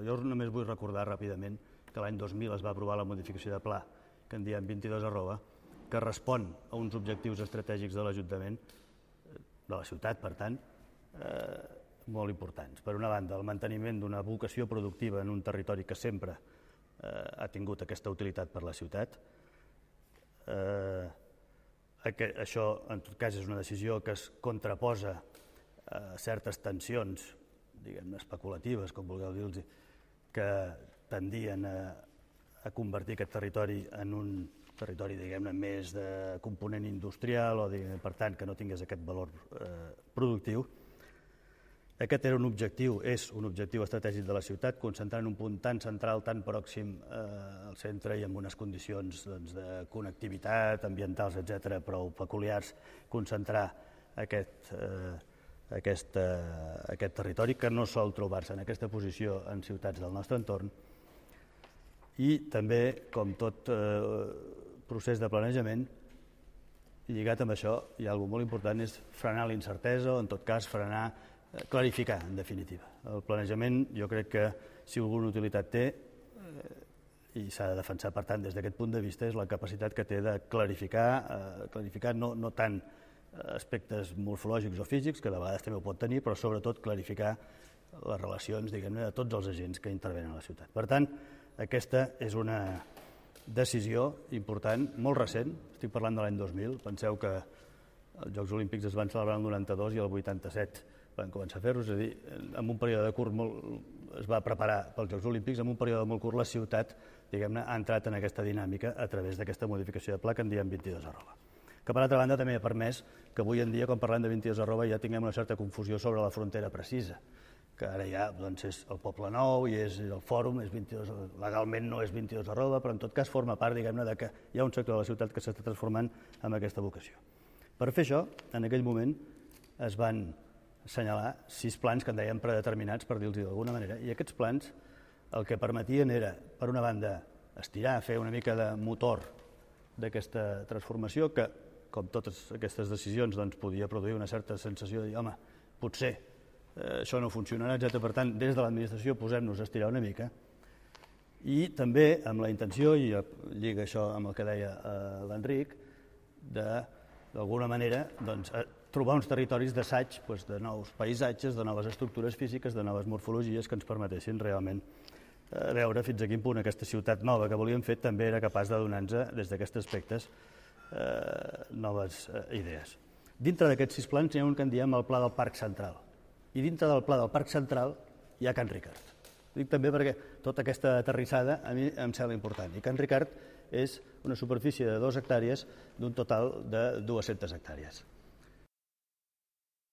Jo només vull recordar ràpidament que l'any 2000 es va aprovar la modificació de pla, que en diem 22 @, que respon a uns objectius estratègics de l'Ajuntament, de la ciutat, per tant, molt importants. Per una banda, el manteniment d'una vocació productiva en un territori que sempre ha tingut aquesta utilitat per la ciutat. Això, en tot cas, és una decisió que es contraposa a certes tensions, diguem-ne, especulatives, com vulgueu dir-los, que tendien a convertir aquest territori en un territori, diguem-ne, més de component industrial o, per tant, que no tingués aquest valor productiu. Aquest era un objectiu, és un objectiu estratègic de la ciutat, concentrant un punt tan central, tan pròxim al centre i amb unes condicions de connectivitat, ambientals, etc., prou peculiars, concentrar aquest territori que no sol trobar-se en aquesta posició en ciutats del nostre entorn. I també, com tot procés de planejament, lligat amb això, hi ha alguna molt important, és frenar la incertesa o, en tot cas, clarificar, en definitiva. El planejament, jo crec que, si alguna utilitat té, i s'ha de defensar, per tant, des d'aquest punt de vista, és la capacitat que té de clarificar no tant aspectes morfològics o físics, que de vegades també ho pot tenir, però sobretot clarificar les relacions, diguem-ne, de tots els agents que intervenen a la ciutat. Per tant, aquesta és una decisió important, molt recent, estic parlant de l'any 2000, penseu que els Jocs Olímpics es van celebrar el 92 i el 87 van començar a fer-los, és a dir, en un període curt es va preparar pels Jocs Olímpics, en un període molt curt la ciutat, diguem-ne, ha entrat en aquesta dinàmica a través d'aquesta modificació de pla que en diem 22 @. Que per altra banda també ha permès que avui en dia, quan parlem de 22 @ ja tinguem una certa confusió sobre la frontera precisa, que ara ja és el Poble Nou i és el Fòrum, legalment no és 22 @, però en tot cas forma part, diguem-ne, que hi ha un sector de la ciutat que s'està transformant en aquesta vocació. Per fer això, en aquell moment es van assenyalar 6 plans que en dèiem predeterminats, per dir-los d'alguna manera, i aquests plans el que permetien era, per una banda, estirar, fer una mica de motor d'aquesta transformació que, com totes aquestes decisions, podia produir una certa sensació de dir, home, potser això no funcionarà, etc. Per tant, des de l'administració posem-nos a estirar una mica, i també amb la intenció, i lliga això amb el que deia l'Enric, d'alguna manera trobar uns territoris d'assaig de nous paisatges, de noves estructures físiques, de noves morfologies que ens permetessin realment veure fins a quin punt aquesta ciutat nova que volíem fer també era capaç de donar-nos, des d'aquests aspectes, noves idees. Dintre d'aquests 6 plans hi ha un que en diem el Pla del Parc Central. I dintre del Pla del Parc Central hi ha Can Ricard. Ho dic també perquè tota aquesta aterrissada a mi em sembla important. I Can Ricard és una superfície de 2 hectàrees d'un total de 200 hectàrees.